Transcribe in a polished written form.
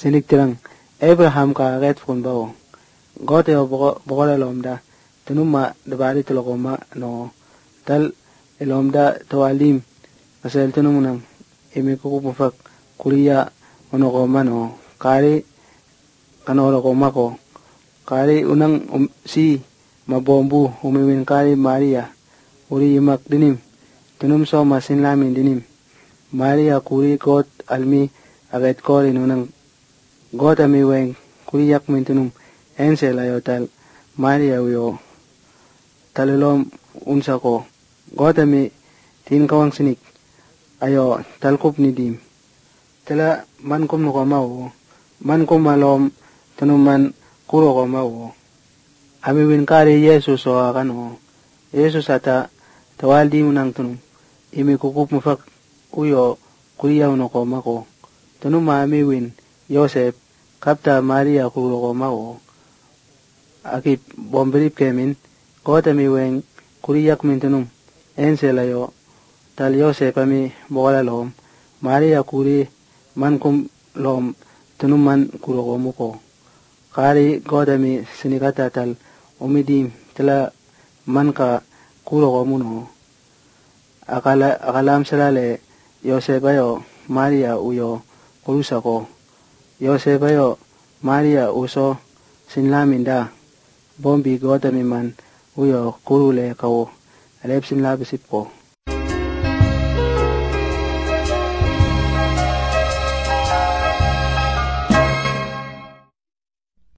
sinik tirang Abraham ka ret fun bao gote o bogora lomda tunuma dabari tulokoma no tal elomda tawalim asal tunumunang imikukupufak kuliya onokoma no kari kanolokoma ko kari unang si mabombu umiwin kari Maria uri imak dinim tunum so masinlamin dinim Maria kuri got almi aget kori nunang got ami weng kuri yak mintunum ensel ayo tal Maria uyo talulom unsa ko got ami tin kawang sinik ayo talkup ni dim tala man kum no kamau man kum malom tunuman kuro kamau ami win kari Yesus o akano Yesus ata tawaldi munang tunum imi kukup mufak uyo kuliya no komako tunuma ami win Yosef kapta Maria kuro komako akip bomberip kemin kota mi weng kuliyak min tunum ensel ayo tal Yosef ami bogala lom Maria kuri man kum lom tunuman kuro komuko kari kota mi sinikata tal umidim tala man ka kuro komuno akalam salale Yosef ayo Maria uyo kurusa ko Yosef ayo Maria uso sinlaminda bombi gota mi man uyo kurule kawo alep sinlabisip ko